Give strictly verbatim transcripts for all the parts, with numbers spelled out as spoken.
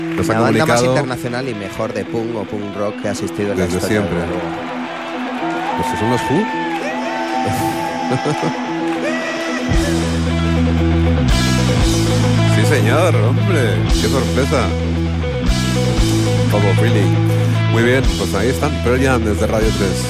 Nos la han banda más comunicado internacional y mejor de punk o punk rock que ha asistido en la desde historia. siempre. desde luego. ¿Estos son los Who? Sí, señor, hombre. Qué sorpresa. Como Billy. Muy bien, pues ahí están. Pearl Jam desde Radio tres.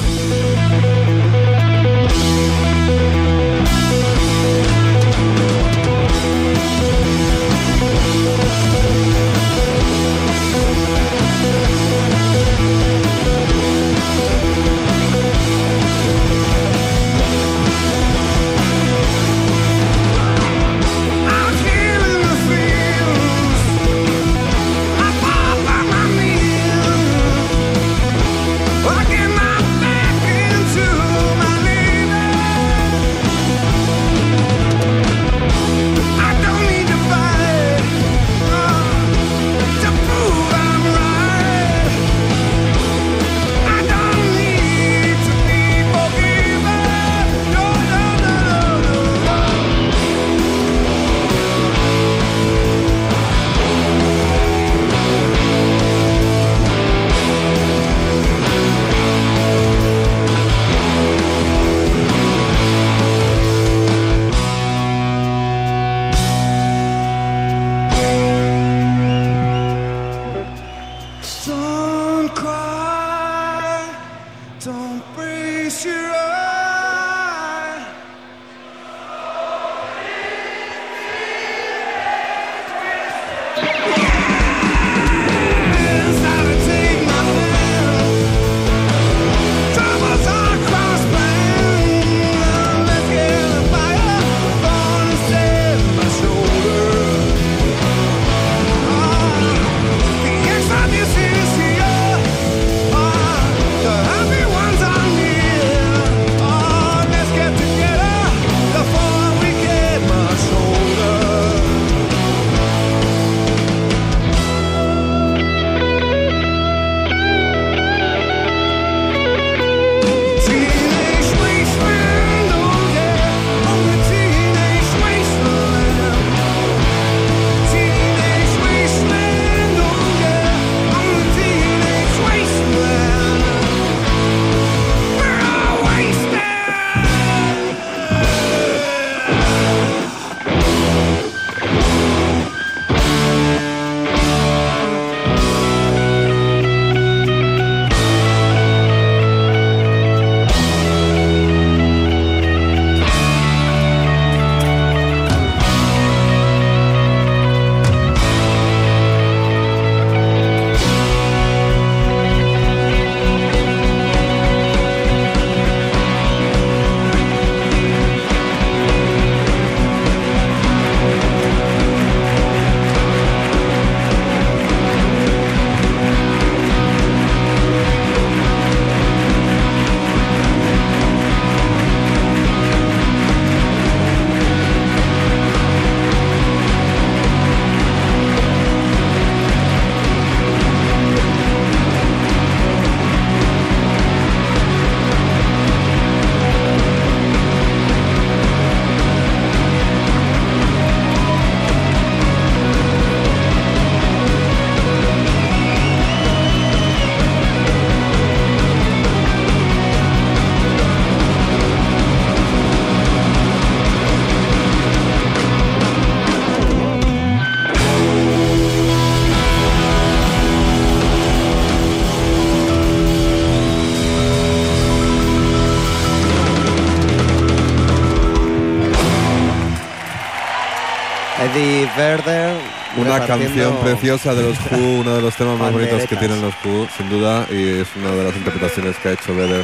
Eddie Vedder. Una canción preciosa de los Who, uno de los temas más bonitos que tienen los Who, sin duda, y es una de las interpretaciones que ha hecho Vedder.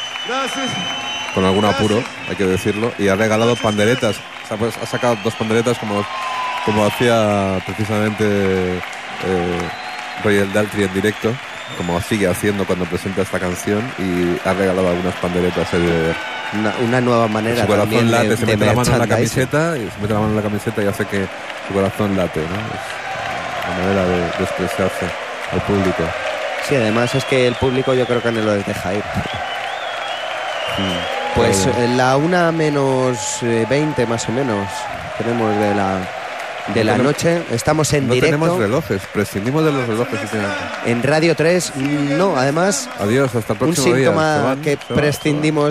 Con algún apuro, hay que decirlo, y ha regalado panderetas. O sea, pues, ha sacado dos panderetas como, como hacía precisamente eh, Royal Daltrey en directo, como sigue haciendo cuando presenta esta canción, y ha regalado algunas panderetas a Eddie Vedder. Una, una nueva manera su corazón también late, de, se de mete la mano en la merchandising. camiseta y se mete la mano en la camiseta y hace que su corazón late, ¿no? Es una manera de, de expresarse al público. Sí, además es que el público yo creo que no los deja ir. Mm, pues claro. en la una menos veinte más o menos tenemos de la de la noche. Estamos en no directo. No tenemos relojes, prescindimos de los relojes. En Radio tres, no, además. Adiós, hasta el próximo día. Un síntoma día. Se van, que se van, prescindimos